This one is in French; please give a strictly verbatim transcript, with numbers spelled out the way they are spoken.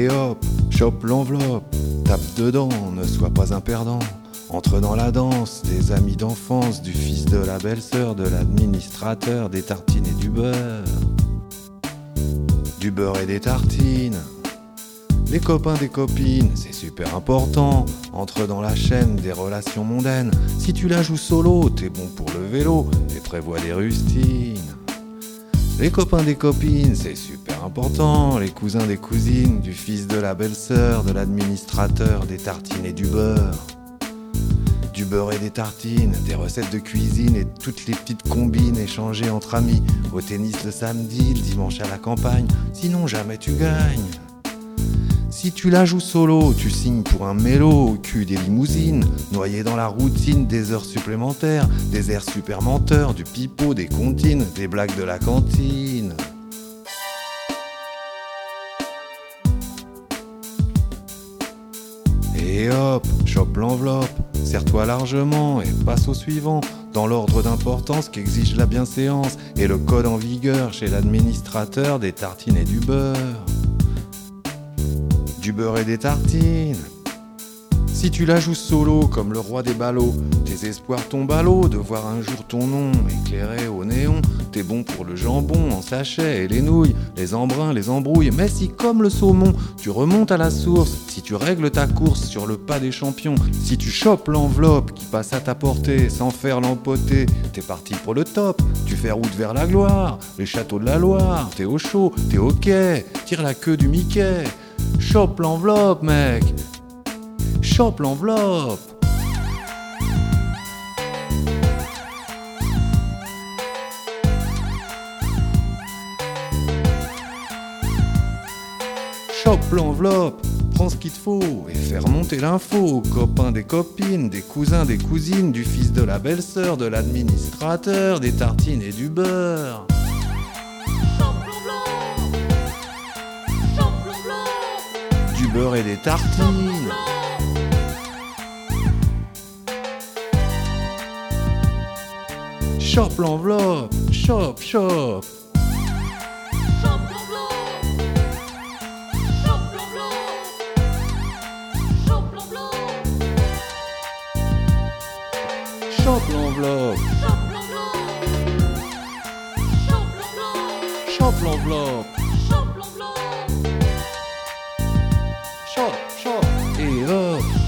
Et hop, chope l'enveloppe, tape dedans, ne sois pas un perdant. Entre dans la danse des amis d'enfance, du fils de la belle-sœur, de l'administrateur, des tartines et du beurre. Du beurre et des tartines. Les copains des copines, c'est super important. Entre dans la chaîne des relations mondaines. Si tu la joues solo, t'es bon pour le vélo et prévois des rustines. Les copains des copines, c'est super important. Les cousins des cousines, du fils de la belle-sœur, de l'administrateur, des tartines et du beurre. Du beurre et des tartines, des recettes de cuisine et toutes les petites combines échangées entre amis. Au tennis le samedi, le dimanche à la campagne, sinon jamais tu gagnes. Si tu la joues solo, tu signes pour un mélo au cul des limousines, noyé dans la routine des heures supplémentaires, des airs super menteurs, du pipeau, des comptines, des blagues de la cantine. Et hop, chope l'enveloppe, serre-toi largement et passe au suivant, dans l'ordre d'importance qu'exige la bienséance et le code en vigueur chez l'administrateur des tartines et du beurre. Du beurre et des tartines. Si tu la joues solo comme le roi des ballots, tes espoirs tombent à l'eau de voir un jour ton nom éclairé au néon. T'es bon pour le jambon en sachet et les nouilles, les embruns, les embrouilles. Mais si comme le saumon, tu remontes à la source, si tu règles ta course sur le pas des champions, si tu chopes l'enveloppe qui passe à ta portée sans faire l'empoter, t'es parti pour le top, tu fais route vers la gloire, les châteaux de la Loire, t'es au chaud, t'es au quai, tire la queue du Mickey. Chope l'enveloppe, mec. Chope l'enveloppe. Chope l'enveloppe. Prends ce qu'il te faut et fais remonter l'info aux copains des copines, des cousins des cousines, du fils de la belle-sœur, de l'administrateur, des tartines et du beurre. Du beurre et des tartines. Chope l'enveloppe, chope, chope. Chope l'enveloppe. Chope l'enveloppe. Chope, chope. Et hop.